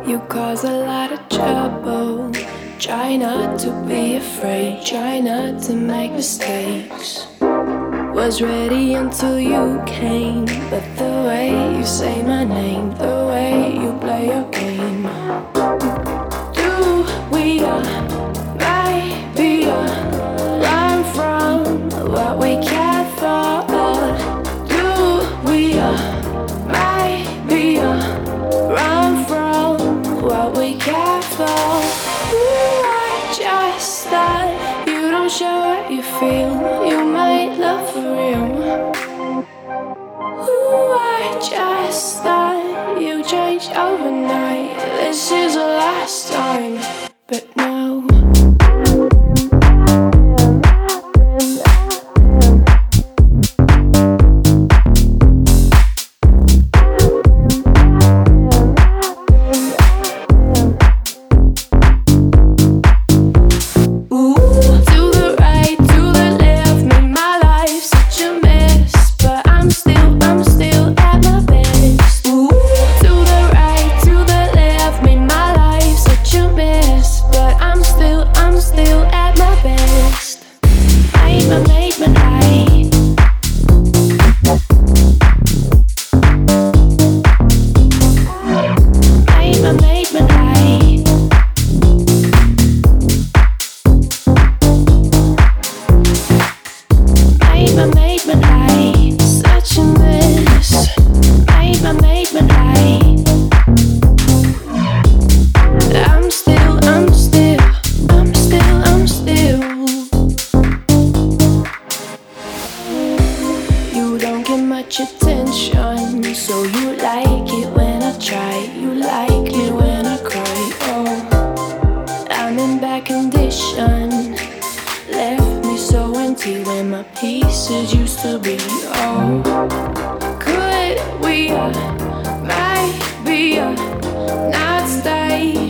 You cause a lot of trouble. Try not to be afraid, try not to make mistakes. Was ready until you came, but the way you say my name, the way you play your game. Do we maybe learn from what we can't afford? Do we maybe run from what we can't afford? I just thought you don't show what you feel. You might love for real. Ooh, I just thought you changed overnight. This is the last time, but no. Attention, so you like it when I try, you like me when I cry. Oh, I'm in bad condition, left me so empty when my pieces used to be. Oh, could we maybe not stay?